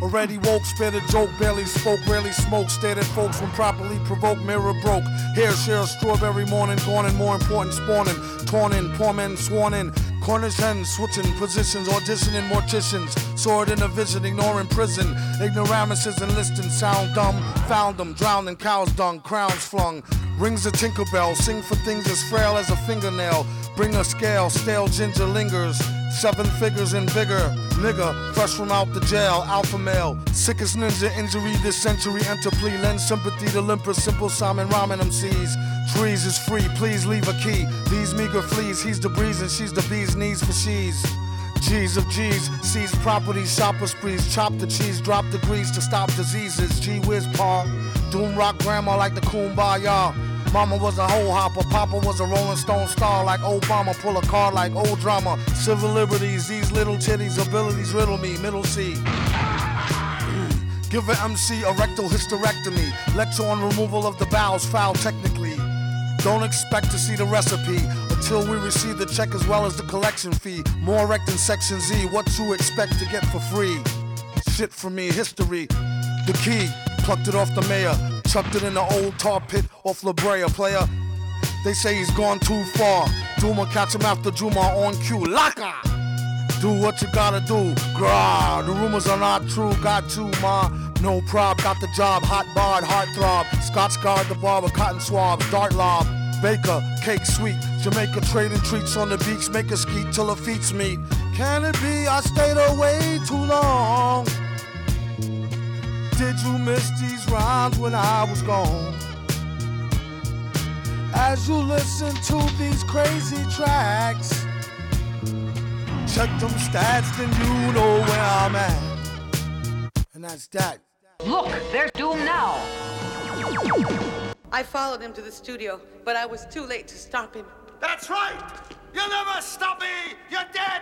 Already woke, spared a joke, barely spoke, rarely smoked, stared at folks when properly provoked, mirror broke. Hair share, strawberry morning, gone and more important spawning. Torn in, poor men sworn in. Cornish hens, switching positions, auditioning morticians. Sword in a vision, ignoring prison. Ignoramuses enlisting, sound dumb. Found them, drowned in cow's dung, crowns flung. Rings a Tinkerbell, sing for things as frail as a fingernail. Bring a scale, stale ginger lingers. 7 figures and bigger, nigga, fresh from out the jail, alpha male. Sickest ninja injury this century, enter plea. Lend sympathy to limpers, simple Simon Ramen MCs. Trees is free, please leave a key. These meager fleas, he's the breeze and she's the bee's knees for she's. G's of G's, seize property, shopper sprees. Chop the cheese, drop the grease to stop diseases. Gee whiz pa, doom rock grandma like the Kumbaya. Mama was a hoe hopper, Papa was a Rolling Stone star like Obama. Pull a card like old drama. Civil liberties, these little titties, abilities riddle me, middle C. Give an MC a rectal hysterectomy. Lecture on removal of the bowels, foul technically. Don't expect to see the recipe until we receive the check as well as the collection fee. More wrecked than Section Z, what you expect to get for free? Shit from me, history. The key, plucked it off the mayor. Chucked it in the old tar pit off La Brea, player. They say he's gone too far. Duma catch him after Juma on cue. Laka! Do what you gotta do. Grah, the rumors are not true. Got you, ma. No prob, got the job. Hot barred, heart throb. Scotch guard, the barber, cotton swabs. Dart lob. Baker, cake sweet. Jamaica trading treats on the beach. Make a skeet till her feet meet. Can it be I stayed away too long? Did you miss these rhymes when I was gone? As you listen to these crazy tracks, check them stats, then you know where I'm at. And that's that. Look, there's Doom now. I followed him to the studio, but I was too late to stop him. That's right! You'll never stop me! You're dead!